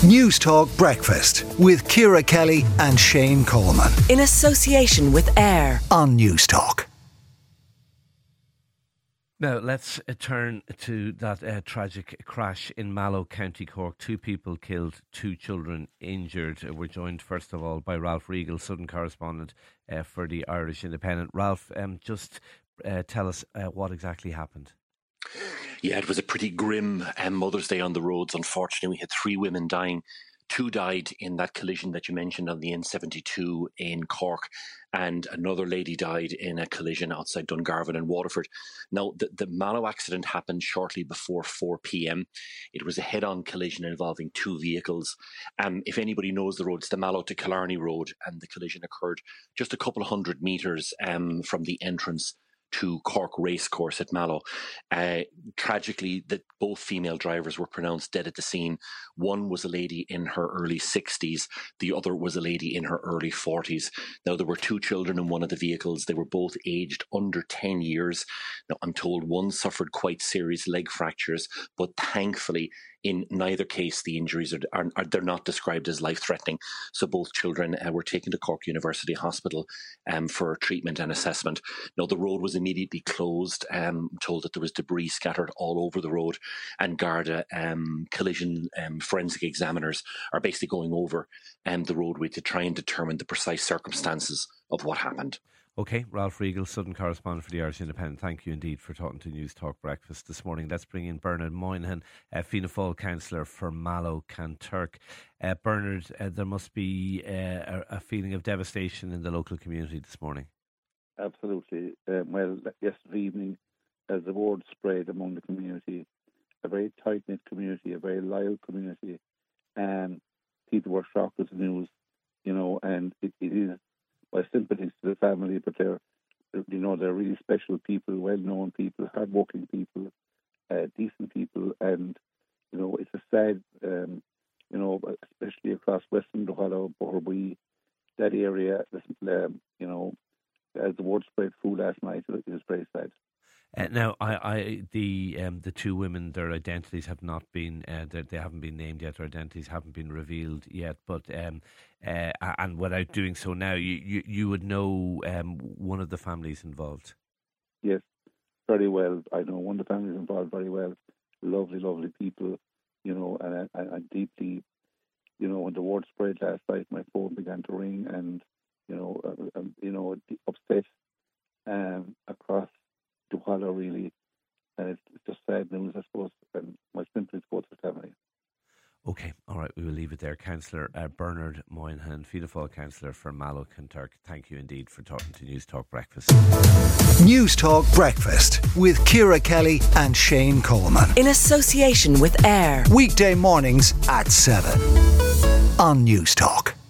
News Talk Breakfast with Ciara Kelly and Shane Coleman. In association with AIR On News Talk. Now, let's turn to that tragic crash in Mallow, County Cork. 2 people killed, 2 children injured. We're joined, first of all, by Ralph Riegel, Southern correspondent for the Irish Independent. Ralph, just tell us what exactly happened. Yeah, it was a pretty grim Mother's Day on the roads. Unfortunately, we had 3 women dying. 2 died in that collision that you mentioned on the N72 in Cork, and another lady died in a collision outside Dungarvan and Waterford. Now, the Mallow accident happened shortly before 4 p.m. It was a head-on collision involving 2 vehicles. If anybody knows the road, it's the Mallow to Killarney Road, and the collision occurred just a couple of hundred metres from the entrance to Cork Racecourse at Mallow. Tragically, that both female drivers were pronounced dead at the scene. One was a lady in her early 60s. The other was a lady in her early 40s. Now, there were 2 children in one of the vehicles. They were both aged under 10 years. Now, I'm told one suffered quite serious leg fractures, but thankfully, in neither case, the injuries are they're not described as life-threatening. So both children were taken to Cork University Hospital for treatment and assessment. Now, the road was immediately closed. Told that there was debris scattered all over the road, and Garda collision forensic examiners are basically going over the roadway to try and determine the precise circumstances of what happened. OK, Ralph Riegel, Southern correspondent for the Irish Independent. Thank you indeed for talking to News Talk Breakfast this morning. Let's bring in Bernard Moynihan, Fianna Fáil councillor for Mallow, Kanturk. Bernard, there must be a feeling of devastation in the local community this morning. Absolutely. Well, yesterday evening, as the word spread among the community, a very tight-knit community, a very loyal community, people were shocked with the news, and it is my sympathies to the family, but they're really special people, well-known people, hard-working people, decent people, and, it's a sad, especially across Western Duhallow, Borby, that area, as the word spread through last night, it was very sad. Now, the 2 women, their identities have not been, they haven't been named yet. Their identities haven't been revealed yet. But and without doing so now, you would know one of the families involved. Yes, very well. I know one of the families involved very well. Lovely, lovely people. And I deeply, when the word spread last night, my phone began to ring, and upset across Duhallow, really, and it's just sad news, I suppose, and my sympathies go to the family. OK, all right, we will leave it there. Councillor Bernard Moynihan, Fianna Fáil councillor for Mallow, Kanturk. Thank you indeed for talking to News Talk Breakfast. News Talk Breakfast with Ciara Kelly and Shane Coleman. in association with AIR. Weekday mornings at 7 on News Talk.